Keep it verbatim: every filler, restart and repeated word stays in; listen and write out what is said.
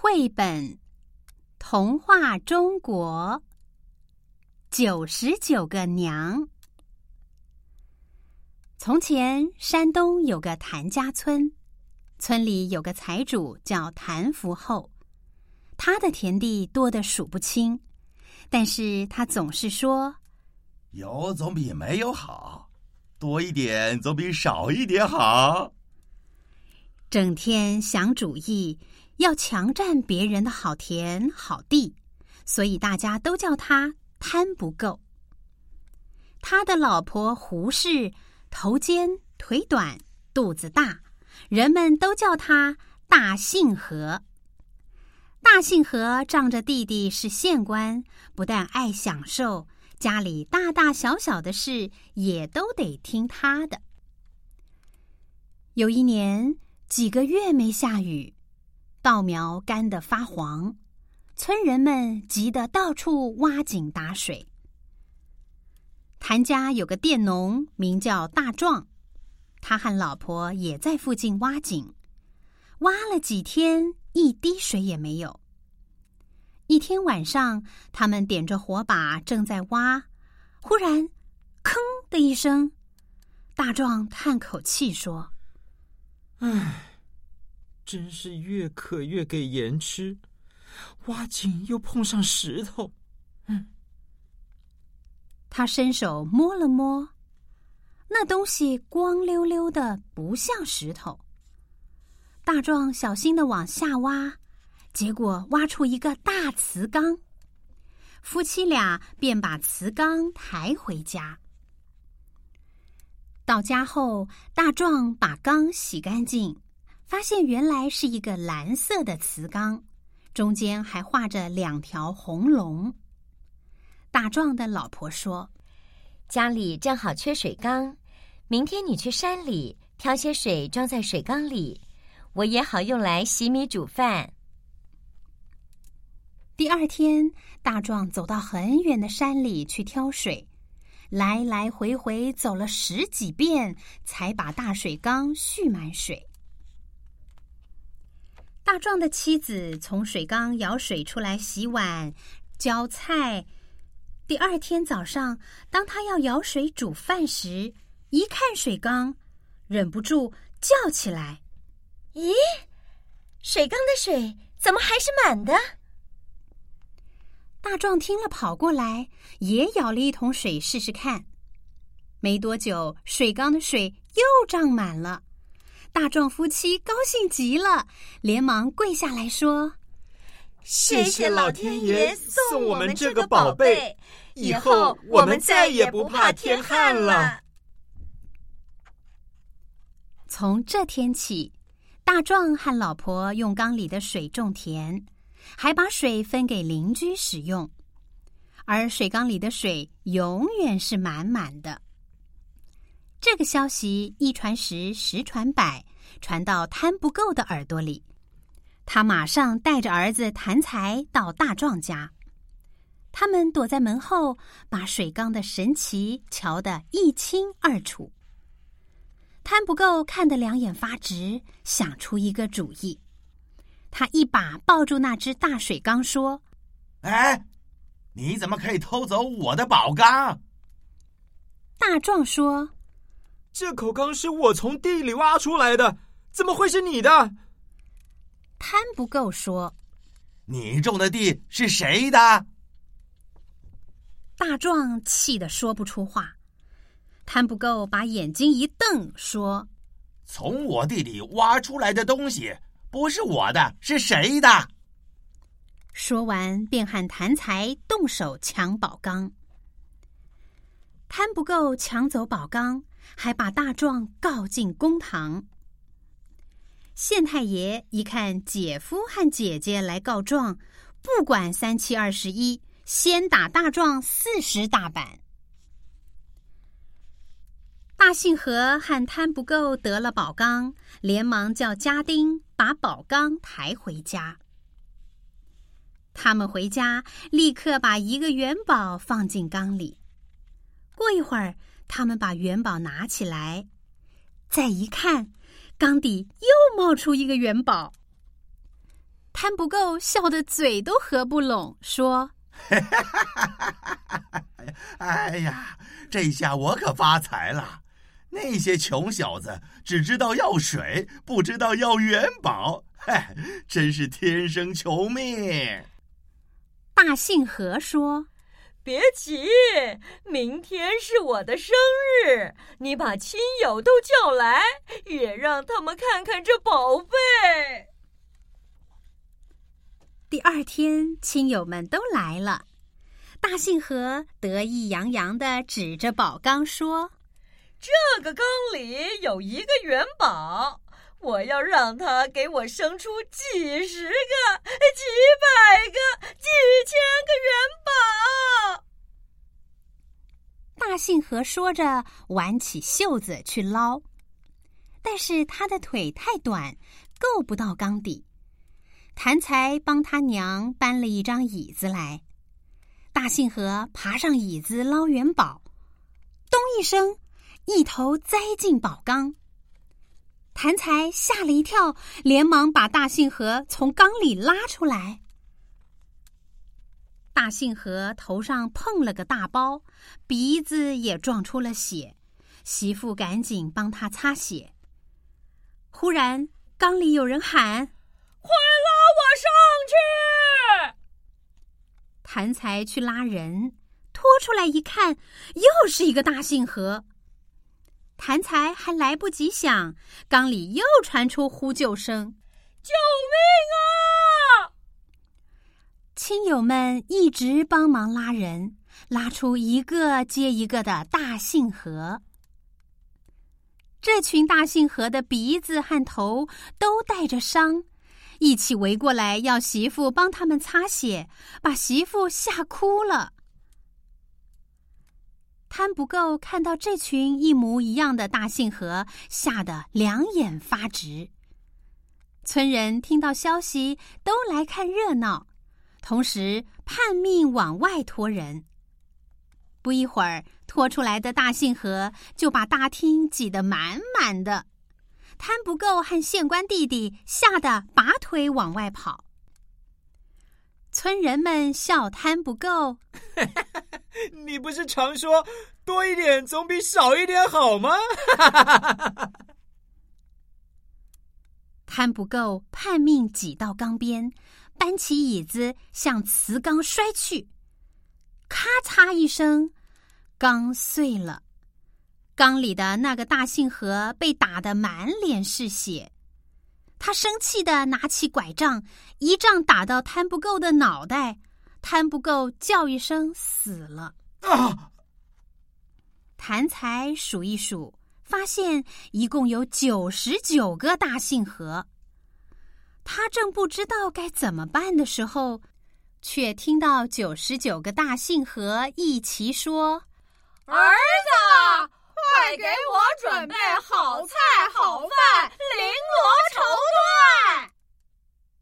绘本童话中国九十九个娘。从前山东有个谭家村，村里有个财主叫谭福厚，他的田地多得数不清，但是他总是说， 有总比没有好，多一点总比少一点好。 整天想主意，要强占别人的好田好地，所以大家都叫他贪不够。他的老婆胡氏头尖腿短肚子大，人们都叫他大杏核。大杏核仗着弟弟是县官，不但爱享受，家里大大小小的事也都得听他的。有一年几个月没下雨，稻苗干得发黄，村人们急得到处挖井打水。谭家有个佃农名叫大壮，他和老婆也在附近挖井，挖了几天，一滴水也没有。一天晚上，他们点着火把正在挖，忽然吭的一声，大壮叹口气说， 唉，真是越渴越给盐吃，挖井又碰上石头。嗯， 他伸手摸了摸，那东西光溜溜的，不像石头。大壮小心地往下挖，结果挖出一个大瓷缸，夫妻俩便把瓷缸抬回家。到家后，大壮把缸洗干净，发现原来是一个蓝色的瓷缸，中间还画着两条红龙。大壮的老婆说， 家里正好缺水缸，明天你去山里挑些水装在水缸里，我也好用来洗米煮饭。 第二天，大壮走到很远的山里去挑水，来来回回走了十几遍，才把大水缸蓄满水。大壮的妻子从水缸舀水出来洗碗、浇菜。第二天早上，当他要舀水煮饭时，一看水缸，忍不住叫起来， 咦，水缸的水怎么还是满的？ 大壮听了跑过来，也舀了一桶水试试看。没多久，水缸的水又涨满了。大壮夫妻高兴极了，连忙跪下来说， 谢谢老天爷送我们这个宝贝，以后我们再也不怕天旱了。 从这天起，大壮和老婆用缸里的水种田，还把水分给邻居使用，而水缸里的水永远是满满的。这个消息一传十，十传百，传到贪不够的耳朵里。他马上带着儿子谭才到大壮家，他们躲在门后，把水缸的神奇瞧得一清二楚。贪不够看得两眼发直，想出一个主意。他一把抱住那只大水缸，说， 哎，你怎么可以偷走我的宝缸？ 大壮说， 这口缸是我从地里挖出来的，怎么会是你的？ 贪不够说， 你种的地是谁的？ 大壮气得说不出话。贪不够把眼睛一瞪，说， 从我地里挖出来的东西不是我的，是谁的？ 说完便喊谭才动手抢宝缸。贪不够抢走宝缸，还把大壮告进公堂。县太爷一看姐夫和姐姐来告状，不管三七二十一，先打大壮四十大板。大杏核和贪不够得了宝缸，连忙叫家丁把宝缸抬回家。他们回家立刻把一个元宝放进缸里。过一会儿，他们把元宝拿起来，再一看，缸底又冒出一个元宝。 贪不够笑得嘴都合不拢，说：“ 哎呀，这下我可发财了！那些穷小子只知道要水，不知道要元宝，嗨，真是天生穷命。” 大信河说：“ 别急，明天是我的生日，你把亲友都叫来，也让他们看看这宝贝。” 第二天，亲友们都来了。大信河得意洋洋地指着宝缸说：“ 这个缸里有一个元宝，我要让它给我生出几十个、几百个、几千个元宝。” 大信河说着，挽起袖子去捞，但是他的腿太短，够不到缸底。谭才帮他娘搬了一张椅子来，大信河爬上椅子捞元宝，咚一声，一头栽进宝缸。谭才吓了一跳，连忙把大信河从缸里拉出来。大信河头上碰了个大包，鼻子也撞出了血，媳妇赶紧帮他擦血。忽然缸里有人喊：“ 快拉我上去！” 谭才去拉人，拖出来一看，又是一个大信河。谭才还来不及想，缸里又传出呼救声：“ 救命啊！” 亲友们一直帮忙拉人，拉出一个接一个的大信河。这群大信河的鼻子和头都带着伤，一起围过来要媳妇帮他们擦血，把媳妇吓哭了。贪不够看到这群一模一样的大信河，吓得两眼发直。村人听到消息都来看热闹，同时叛命往外拖人。不一会儿，拖出来的大信河就把大厅挤得满满的。贪不够和县官弟弟吓得拔腿往外跑。村人们笑贪不够：“ 你不是常说多一点总比少一点好吗？” 贪不够叛命挤到缸边，搬起椅子向瓷缸摔去，咔嚓一声，缸碎了。缸里的那个大信河被打得满脸是血，他生气地拿起拐杖，一杖打到贪不够的脑袋，贪不够叫一声死了。 啊！ 谭才数一数，发现一共有九十九个大信河。他正不知道该怎么办的时候，却听到九十九个大信河一齐说：“ 儿